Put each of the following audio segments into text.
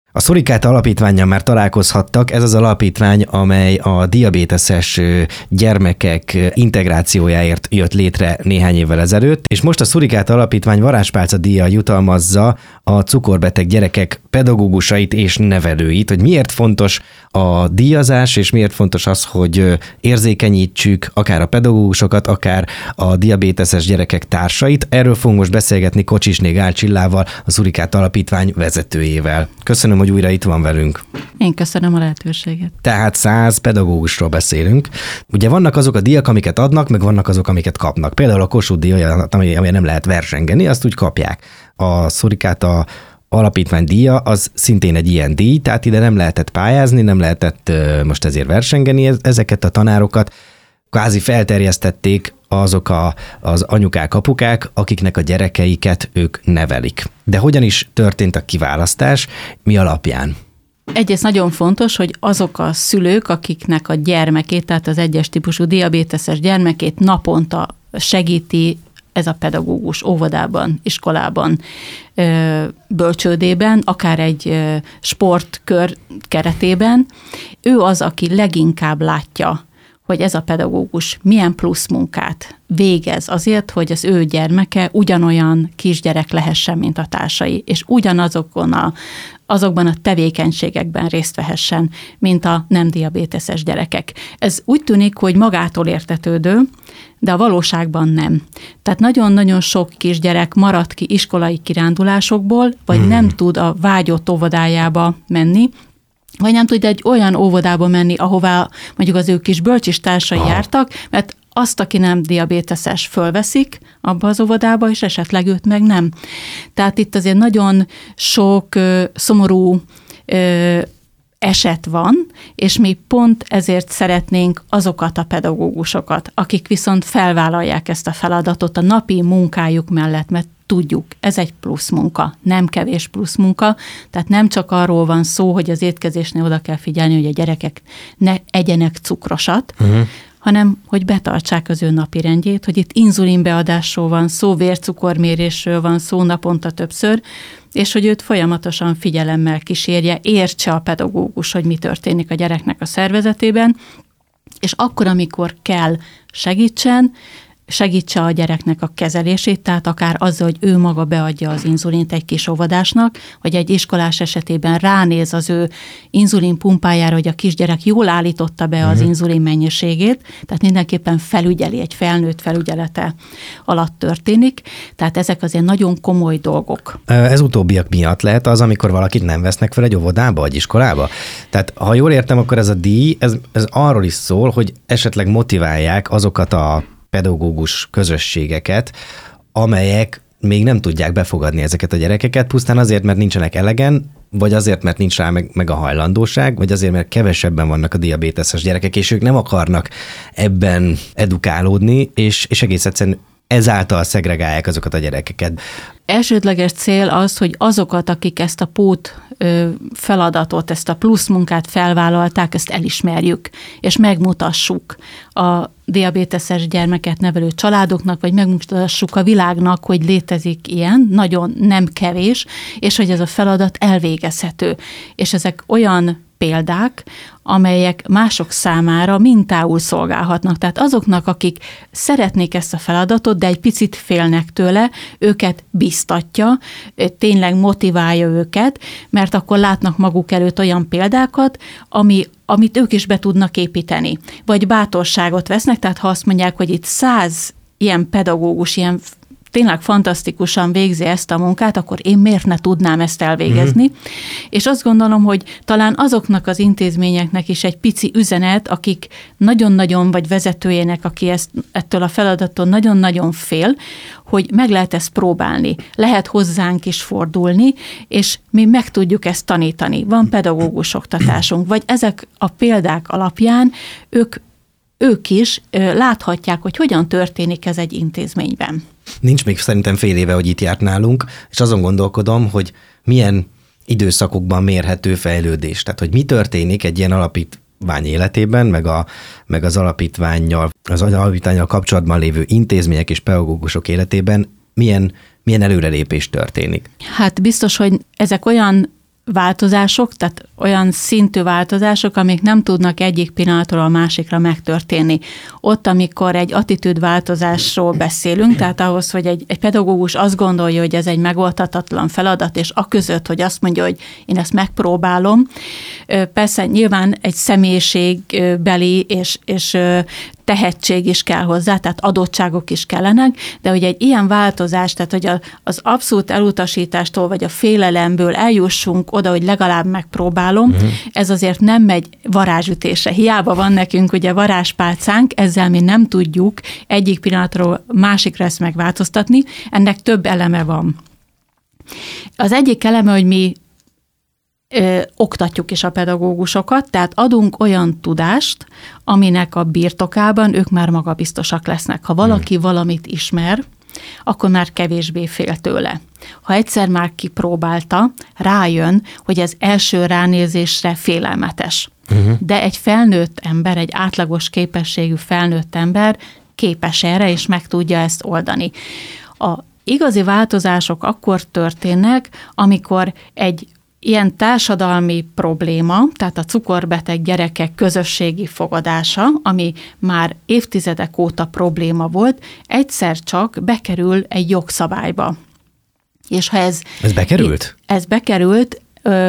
A Szurikáta Alapítvánnyal már találkozhattak, ez az alapítvány, amely a diabéteses gyermekek integrációjáért jött létre néhány évvel ezelőtt, és most a Szurikáta Alapítvány varázspálca díjjal jutalmazza a cukorbeteg gyerekek pedagógusait és nevelőit, hogy miért fontos a díjazás, és miért fontos az, hogy érzékenyítsük akár a pedagógusokat, akár a diabéteses gyerekek társait. Erről fogunk most beszélgetni Kocsisné Gál Csillával, a Szurikáta Alapítvány vezetőjével. Köszönöm, hogy újra itt van velünk. Én köszönöm a lehetőséget. Tehát 100 pedagógusról beszélünk. Ugye vannak azok a díjak, amiket adnak, meg vannak azok, amiket kapnak. Például a Kossuth díj, ami nem lehet versengeni, azt úgy kapják. A Szurikáta Alapítvány díja az szintén egy ilyen díj, tehát ide nem lehetett pályázni, nem lehetett most ezért versengeni ezeket a tanárokat. Kvázi felterjesztették azok az anyukák, apukák, akiknek a gyerekeiket ők nevelik. De hogyan is történt a kiválasztás, mi alapján? Egyrészt nagyon fontos, hogy azok a szülők, akiknek a gyermekét, tehát az 1-es típusú diabéteses gyermekét naponta segíti ez a pedagógus óvodában, iskolában, bölcsődében, akár egy sportkör keretében, ő az, aki leginkább látja, hogy ez a pedagógus milyen plusz munkát végez azért, hogy az ő gyermeke ugyanolyan kisgyerek lehessen, mint a társai, és azokban a tevékenységekben részt vehessen, mint a nem diabéteses gyerekek. Ez úgy tűnik, hogy magától értetődő, de a valóságban nem. Tehát nagyon-nagyon sok kisgyerek marad ki iskolai kirándulásokból, vagy nem tud a vágyott óvodájába menni, vagy nem tud egy olyan óvodába menni, ahová mondjuk az ő kis bölcsistársai jártak, mert azt, aki nem diabéteses, fölveszik abba az óvodába, és esetleg őt meg nem. Tehát itt azért nagyon sok szomorú eset van, és mi pont ezért szeretnénk azokat a pedagógusokat, akik viszont felvállalják ezt a feladatot a napi munkájuk mellett, mert tudjuk, ez egy plusz munka, nem kevés plusz munka, tehát nem csak arról van szó, hogy az étkezésnél oda kell figyelni, hogy a gyerekek ne egyenek cukrosat, hanem hogy betartsák az ő napirendjét, hogy itt inzulinbeadásról van szó, vércukormérésről van szó naponta többször, és hogy őt folyamatosan figyelemmel kísérje, értse a pedagógus, hogy mi történik a gyereknek a szervezetében, és akkor, amikor kell, segítse a gyereknek a kezelését, tehát akár azzal, hogy ő maga beadja az inzulint egy kis óvodásnak, vagy egy iskolás esetében ránéz az ő inzulin pumpájára, hogy a kisgyerek jól állította be az inzulin mennyiségét, tehát mindenképpen felügyeli, egy felnőtt felügyelete alatt történik, tehát ezek azért nagyon komoly dolgok. Ez utóbbiak miatt lehet az, amikor valakit nem vesznek fel egy óvodába, vagy iskolába? Tehát ha jól értem, akkor ez a díj, ez arról is szól, hogy esetleg motiválják azokat a pedagógus közösségeket, amelyek még nem tudják befogadni ezeket a gyerekeket, pusztán azért, mert nincsenek elegen, vagy azért, mert nincs rá meg a hajlandóság, vagy azért, mert kevesebben vannak a diabéteses gyerekek, és ők nem akarnak ebben edukálódni, és egész egyszerűen ezáltal szegregálják azokat a gyerekeket. Elsődleges cél az, hogy azokat, akik ezt a pót feladatot, ezt a plusz munkát felvállalták, ezt elismerjük, és megmutassuk a diabéteses gyermeket nevelő családoknak, vagy megmutassuk a világnak, hogy létezik ilyen, nagyon nem kevés, és hogy ez a feladat elvégezhető. És ezek olyan példák, amelyek mások számára mintául szolgálhatnak. Tehát azoknak, akik szeretnék ezt a feladatot, de egy picit félnek tőle, őket biztatja, tényleg motiválja őket, mert akkor látnak maguk előtt olyan példákat, amit ők is be tudnak építeni. Vagy bátorságot vesznek, tehát ha azt mondják, hogy itt 100 ilyen pedagógus, ilyen tényleg fantasztikusan végzi ezt a munkát, akkor én miért ne tudnám ezt elvégezni? És azt gondolom, hogy talán azoknak az intézményeknek is egy pici üzenet, akik nagyon-nagyon, vagy vezetőjének, aki ettől a feladattól nagyon-nagyon fél, hogy meg lehet ezt próbálni, lehet hozzánk is fordulni, és mi meg tudjuk ezt tanítani. Van pedagógus oktatásunk, vagy ezek a példák alapján ők is láthatják, hogy hogyan történik ez egy intézményben. Nincs még szerintem fél éve, hogy itt járt nálunk, és azon gondolkodom, hogy milyen időszakokban mérhető fejlődés. Tehát, hogy mi történik egy ilyen alapítvány életében, meg az alapítvánnyal kapcsolatban lévő intézmények és pedagógusok életében milyen előrelépés történik. Hát biztos, hogy ezek olyan változások, tehát olyan szintű változások, amik nem tudnak egyik pillanatról a másikra megtörténni. Ott, amikor egy attitűdváltozásról beszélünk, tehát ahhoz, hogy egy pedagógus azt gondolja, hogy ez egy megoldhatatlan feladat, és aközött, hogy azt mondja, hogy én ezt megpróbálom. Persze nyilván egy személyiségbeli és tehetség is kell hozzá, tehát adottságok is kellenek, de hogy egy ilyen változás, tehát hogy az abszolút elutasítástól vagy a félelemből eljussunk oda, hogy legalább megpróbálom, ez azért nem megy varázsütésre. Hiába van nekünk ugye varázspálcánk, ezzel mi nem tudjuk egyik pillanatról másikra ezt megváltoztatni, ennek több eleme van. Az egyik eleme, hogy mi oktatjuk is a pedagógusokat, tehát adunk olyan tudást, aminek a birtokában ők már magabiztosak lesznek. Ha valaki valamit ismer, akkor már kevésbé fél tőle. Ha egyszer már kipróbálta, rájön, hogy ez első ránézésre félelmetes. De egy felnőtt ember, egy átlagos képességű felnőtt ember képes erre, és meg tudja ezt oldani. A igazi változások akkor történnek, amikor egy ilyen társadalmi probléma, tehát a cukorbeteg gyerekek közösségi fogadása, ami már évtizedek óta probléma volt, egyszer csak bekerül egy jogszabályba. És ha ez bekerült? Ez bekerült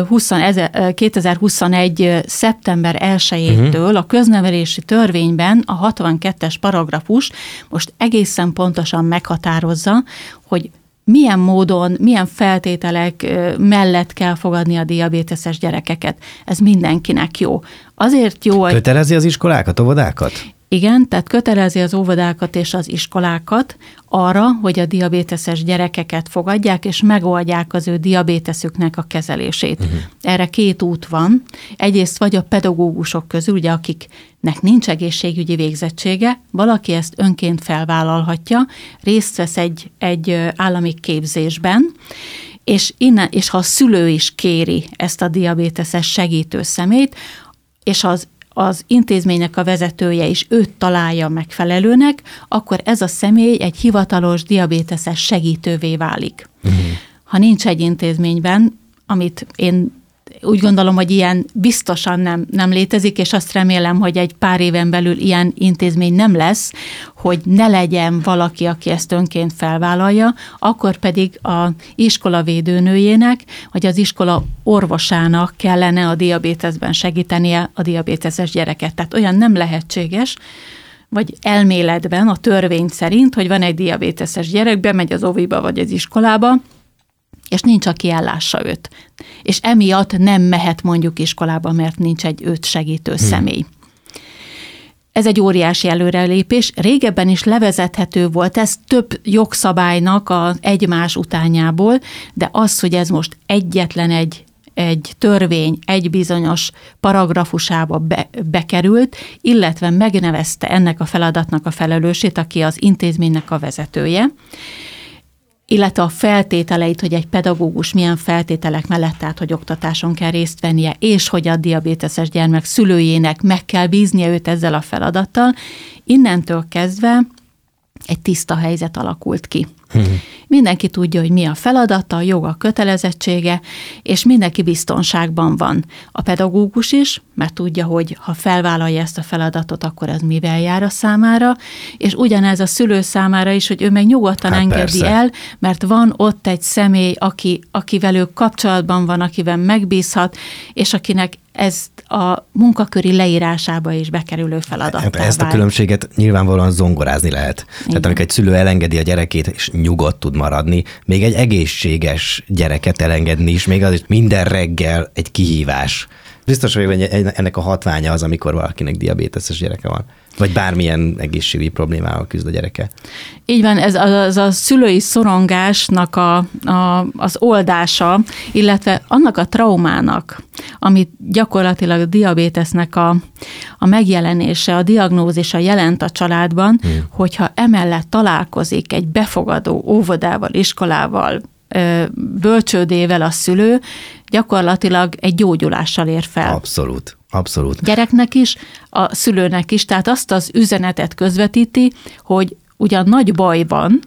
2021. szeptember 1-től a köznevelési törvényben a 62-es paragrafus most egészen pontosan meghatározza, hogy milyen módon, milyen feltételek mellett kell fogadni a diabéteses gyerekeket. Ez mindenkinek jó. Azért jó, hogy... Kötelezi az iskolákat, óvodákat? Igen, tehát kötelezi az óvodákat és az iskolákat arra, hogy a diabéteses gyerekeket fogadják, és megoldják az ő diabéteszüknek a kezelését. Erre 2 út van. Egyrészt vagy a pedagógusok közül, ugye, akiknek nincs egészségügyi végzettsége, valaki ezt önként felvállalhatja, részt vesz egy állami képzésben, és ha a szülő is kéri ezt a diabéteses segítő személyt, és az intézménynek a vezetője is őt találja megfelelőnek, akkor ez a személy egy hivatalos diabéteses segítővé válik. Ha nincs egy intézményben, amit én úgy gondolom, hogy ilyen biztosan nem létezik, és azt remélem, hogy egy pár éven belül ilyen intézmény nem lesz, hogy ne legyen valaki, aki ezt önként felvállalja, akkor pedig az iskola védőnőjének, vagy az iskola orvosának kellene a diabéteszben segítenie a diabéteses gyereket. Tehát olyan nem lehetséges, vagy elméletben a törvény szerint, hogy van egy diabéteses gyerek, bemegy az óviba vagy az iskolába, és nincs, aki ellássa őt. És emiatt nem mehet mondjuk iskolába, mert nincs egy őt segítő személy. Ez egy óriási előrelépés. Régebben is levezethető volt, ez több jogszabálynak az egymás utányából, de az, hogy ez most egyetlen egy törvény egy bizonyos paragrafusába bekerült, illetve megnevezte ennek a feladatnak a felelősét, aki az intézménynek a vezetője, illetve a feltételeit, hogy egy pedagógus milyen feltételek mellett, tehát hogy oktatáson kell részt vennie, és hogy a diabéteses gyermek szülőjének meg kell bíznia őt ezzel a feladattal, innentől kezdve egy tiszta helyzet alakult ki. Mindenki tudja, hogy mi a feladata, a joga, a kötelezettsége, és mindenki biztonságban van. A pedagógus is, mert tudja, hogy ha felvállalja ezt a feladatot, akkor az mivel jár a számára, és ugyanez a szülő számára is, hogy ő meg nyugodtan engedi el, mert van ott egy személy, akivel ő kapcsolatban van, akivel megbízhat, és akinek ezt a munkaköri leírásába is bekerülő feladattá Ezt a különbséget nyilvánvalóan zongorázni lehet. Tehát amikor egy szülő elengedi a gyerekét, és nyugodt tud maradni, még egy egészséges gyereket elengedni is, még az is minden reggel egy kihívás. Biztos vagyok, hogy ennek a hatványa az, amikor valakinek diabéteses gyereke van. Vagy bármilyen egészségügyi problémával küzd a gyereke. Így van, ez a szülői szorongásnak az oldása, illetve annak a traumának, amit gyakorlatilag a diabétesznek a megjelenése, a diagnózisa jelent a családban, hogyha emellett találkozik egy befogadó óvodával, iskolával, bölcsődével a szülő, gyakorlatilag egy gyógyulással ér fel. Abszolút. Abszolút. Gyereknek is, a szülőnek is, tehát azt az üzenetet közvetíti, hogy ugyan nagy baj van,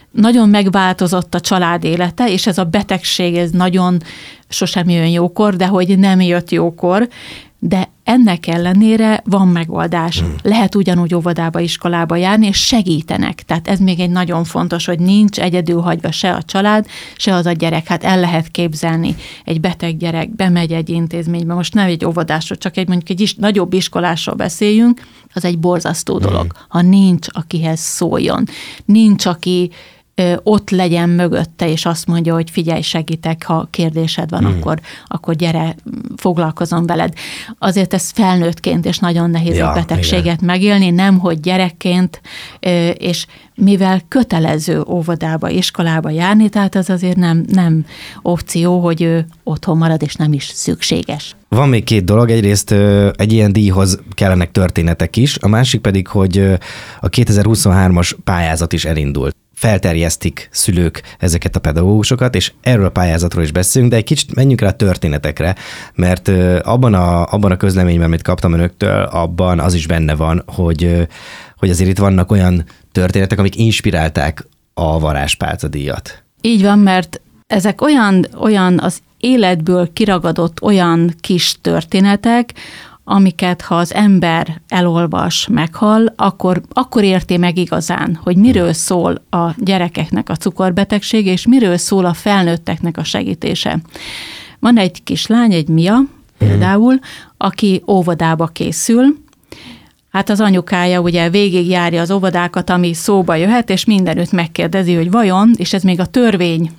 nagyon megváltozott a család élete, és ez a betegség, ez nagyon sosem jön jókor, de hogy nem jött jókor, de ennek ellenére van megoldás. Lehet ugyanúgy óvodába, iskolába járni, és segítenek. Tehát ez még egy nagyon fontos, hogy nincs egyedül hagyva se a család, se az a gyerek. Hát el lehet képzelni, egy beteg gyerek bemegy egy intézménybe, most nem egy óvodásról, csak mondjuk egy nagyobb iskolásról beszéljünk, az egy borzasztó dolog. Ha nincs, akihez szóljon, nincs, aki ott legyen mögötte, és azt mondja, hogy figyelj, segítek, ha kérdésed van, akkor gyere, foglalkozom veled. Azért ez felnőttként, és nagyon nehéz egy betegséget megélni, nem hogy gyerekként, és mivel kötelező óvodába, iskolába járni, tehát az azért nem opció, hogy ő otthon marad, és nem is szükséges. Van még két dolog, egyrészt egy ilyen díjhoz kellenek történetek is, a másik pedig, hogy a 2023-as pályázat is elindult. Felterjesztik szülők ezeket a pedagógusokat, és erről a pályázatról is beszélünk, de egy kicsit menjünk rá a történetekre, mert abban a közleményben, amit kaptam önöktől, abban az is benne van, hogy azért itt vannak olyan történetek, amik inspirálták a Varázspálca díjat. Így van, mert ezek olyan az életből kiragadott olyan kis történetek, amiket ha az ember elolvas, meghall, akkor érti meg igazán, hogy miről szól a gyerekeknek a cukorbetegség, és miről szól a felnőtteknek a segítése. Van egy kislány, egy Mia például, aki óvodába készül. Hát az anyukája ugye végigjárja az óvodákat, ami szóba jöhet, és mindenütt megkérdezi, hogy vajon, és ez még a törvény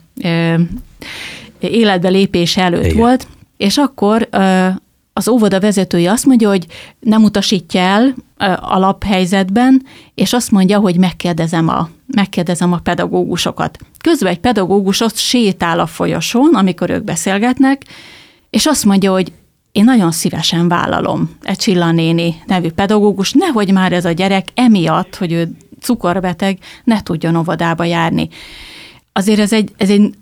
életbe lépése előtt volt, és akkor az óvoda vezetője azt mondja, hogy nem utasítja el alaphelyzetben, és azt mondja, hogy megkérdezem a pedagógusokat. Közben egy pedagógus ott sétál a folyosón, amikor ők beszélgetnek, és azt mondja, hogy én nagyon szívesen vállalom egy Csilla néni nevű pedagógus, nehogy már ez a gyerek emiatt, hogy ő cukorbeteg, ne tudjon óvodába járni. Azért ez egy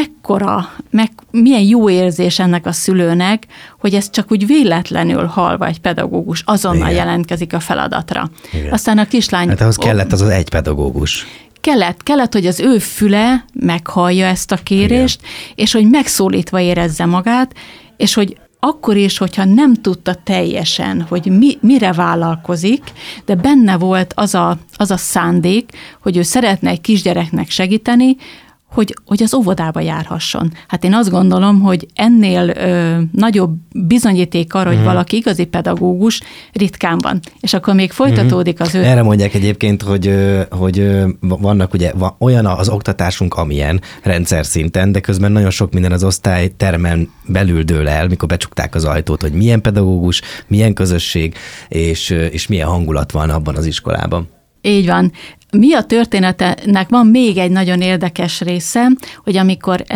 milyen jó érzés ennek a szülőnek, hogy ez csak úgy véletlenül hallva egy pedagógus azonnal jelentkezik a feladatra. Igen. Aztán a kislány... Hát ahhoz kellett az egy pedagógus. Kellett, hogy az ő füle meghallja ezt a kérést, és hogy megszólítva érezze magát, és hogy akkor is, hogyha nem tudta teljesen, hogy mire vállalkozik, de benne volt az a szándék, hogy ő szeretne egy kisgyereknek segíteni, hogy az óvodába járhasson. Hát én azt gondolom, hogy ennél nagyobb bizonyíték arra, hogy valaki igazi pedagógus ritkán van. És akkor még folytatódik az ő... Erre mondják egyébként, hogy vannak ugye olyan az oktatásunk, amilyen rendszer szinten, de közben nagyon sok minden az osztálytermen belül dől el, mikor becsukták az ajtót, hogy milyen pedagógus, milyen közösség, és milyen hangulat van abban az iskolában. Így van. Mi a történetenek van még egy nagyon érdekes része, hogy amikor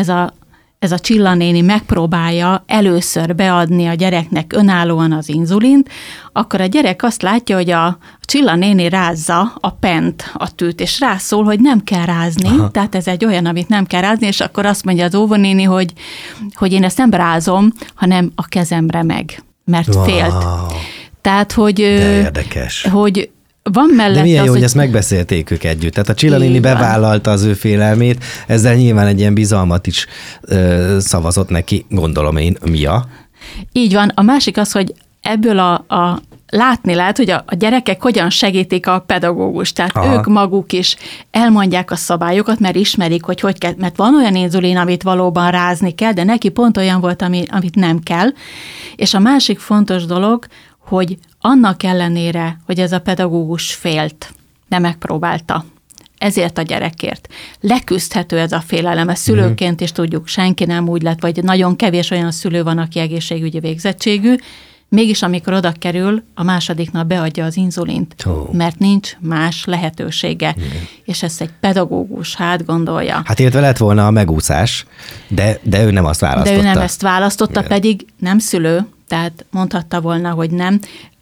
ez a Csilla néni megpróbálja először beadni a gyereknek önállóan az inzulint, akkor a gyerek azt látja, hogy a Csilla néni rázza a pent, a tűt, és rászól, hogy nem kell rázni, tehát ez egy olyan, amit nem kell rázni, és akkor azt mondja az óvónéni, hogy én ezt nem rázom, hanem a kezemre meg, mert félt. Tehát, hogy... De érdekes. Hogy van mellett de milyen jó, hogy ezt megbeszélték ők együtt. Tehát a Csilla néni bevállalta az ő félelmét, ezzel nyilván egy ilyen bizalmat is szavazott neki, gondolom én, Mia. Így van. A másik az, hogy ebből látni lehet, hogy a gyerekek hogyan segítik a pedagógust. Tehát ők maguk is elmondják a szabályokat, mert ismerik, hogy kell, mert van olyan inzulin, amit valóban rázni kell, de neki pont olyan volt, amit nem kell. És a másik fontos dolog, hogy annak ellenére, hogy ez a pedagógus félt, de megpróbálta. Ezért a gyerekért. Leküzdhető ez a félelem, ezt szülőként is tudjuk, senki nem úgy lett, vagy nagyon kevés olyan szülő van, aki egészségügyi végzettségű, mégis amikor oda kerül, a második nap beadja az inzulint, mert nincs más lehetősége. És ezt egy pedagógus gondolja. Hát illetve lett volna a megúszás, de ő nem azt választotta. De ő nem ezt választotta, pedig nem szülő, tehát mondhatta volna, hogy nem.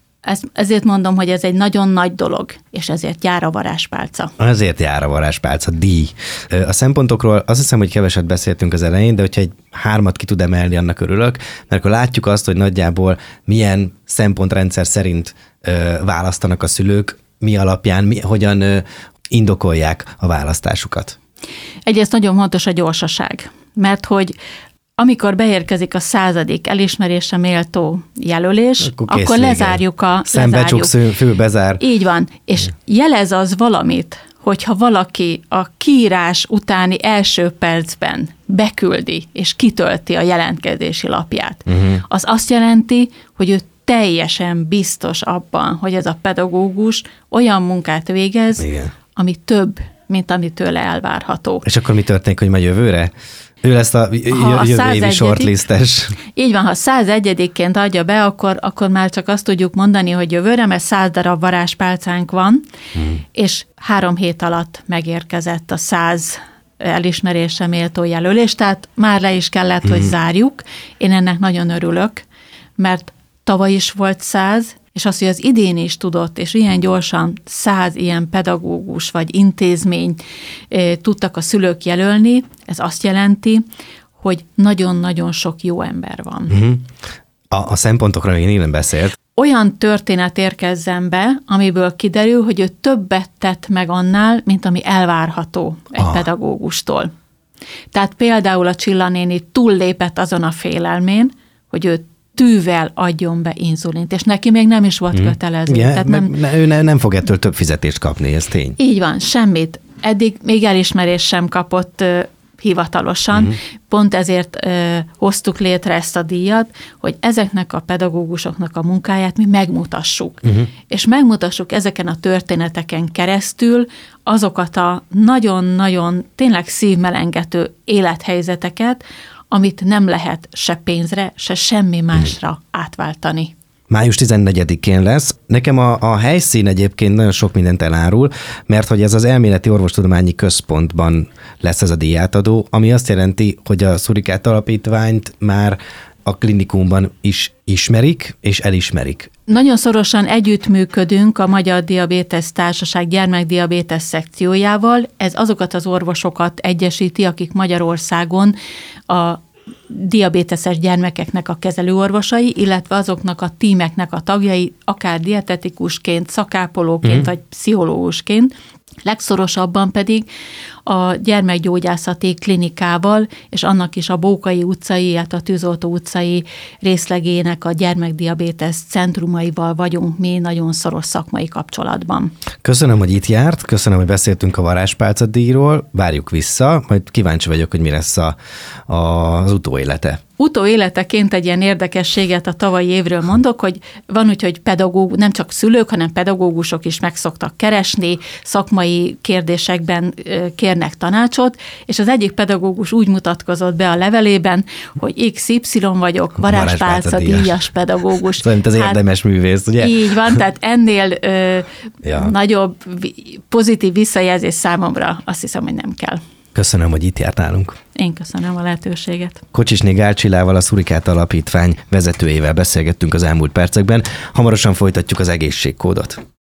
Ezért mondom, hogy ez egy nagyon nagy dolog, és ezért jár a Varázspálca. Ezért jár a Varázspálca díj. A szempontokról azt hiszem, hogy keveset beszéltünk az elején, de hogyha egy 3 ki tud emelni, annak örülök, mert akkor látjuk azt, hogy nagyjából milyen szempontrendszer szerint választanak a szülők, mi alapján, hogyan indokolják a választásukat. Egyrészt nagyon fontos a gyorsaság, mert hogy amikor beérkezik a 100. elismerésre méltó jelölés, akkor lezárjuk a... Szembecsuk, fülbezár. Így van, és jelez az valamit, hogyha valaki a kiírás utáni első percben beküldi és kitölti a jelentkezési lapját. Az azt jelenti, hogy ő teljesen biztos abban, hogy ez a pedagógus olyan munkát végez, igen, ami több, mint ami tőle elvárható. És akkor mi történik, hogy majd jövőre? Ő lesz a jövő évi shortlistes. Így van, ha 101-ként adja be, akkor már csak azt tudjuk mondani, hogy jövőre, mert 100 darab varázspálcánk van, és 3 hét alatt megérkezett a 100 elismerésre méltó jelölés, tehát már le is kellett, hogy zárjuk. Én ennek nagyon örülök, mert tavaly is volt 100, és az, hogy az idén is tudott, és ilyen gyorsan 100 ilyen pedagógus vagy intézmény tudtak a szülők jelölni, ez azt jelenti, hogy nagyon-nagyon sok jó ember van. A szempontokra még nem beszélt. Olyan történet érkezzen be, amiből kiderül, hogy ő többet tett meg annál, mint ami elvárható egy pedagógustól. Tehát például a Csilla néni túllépett azon a félelmén, hogy ő tűvel adjon be inzulint, és neki még nem is volt kötelező. Yeah, tehát ő nem fog ettől több fizetést kapni, ez tény. Így van, semmit. Eddig még elismerést sem kapott hivatalosan. Pont ezért hoztuk létre ezt a díjat, hogy ezeknek a pedagógusoknak a munkáját mi megmutassuk. És megmutassuk ezeken a történeteken keresztül azokat a nagyon-nagyon tényleg szívmelengető élethelyzeteket, amit nem lehet se pénzre, se semmi másra átváltani. Május 14-én lesz. Nekem a helyszín egyébként nagyon sok mindent elárul, mert hogy ez az Elméleti Orvostudományi Központban lesz ez a díjátadó, ami azt jelenti, hogy a Szurikát Alapítványt már a klinikumban is ismerik és elismerik. Nagyon szorosan együttműködünk a Magyar Diabétesz Társaság gyermekdiabétesz szekciójával. Ez azokat az orvosokat egyesíti, akik Magyarországon a diabéteses gyermekeknek a kezelőorvosai, illetve azoknak a tímeknek a tagjai, akár dietetikusként, szakápolóként, vagy pszichológusként, legszorosabban pedig a gyermekgyógyászati klinikával, és annak is a Bókai utcai, illetve a Tűzoltó utcai részlegének a gyermekdiabétesz centrumaival vagyunk mi nagyon szoros szakmai kapcsolatban. Köszönöm, hogy itt járt, köszönöm, hogy beszéltünk a Varázspálca díjról, várjuk vissza, majd kíváncsi vagyok, hogy mi lesz az utóélete. Utóéleteként egy ilyen érdekességet a tavalyi évről mondok, hogy van úgy, hogy nem csak szülők, hanem pedagógusok is meg szoktak keresni, szakmai kérdésekben kérnek tanácsot, és az egyik pedagógus úgy mutatkozott be a levelében, hogy XY vagyok, Varázspálca díjas pedagógus. Szóval, mint az érdemes művész, ugye? Így van, tehát ennél nagyobb pozitív visszajelzés számomra azt hiszem, hogy nem kell. Köszönöm, hogy itt járt nálunk. Én köszönöm a lehetőséget. Kocsisné Gál Csillával, a Szurikát Alapítvány vezetőjével beszélgettünk az elmúlt percekben. Hamarosan folytatjuk az egészségkódot.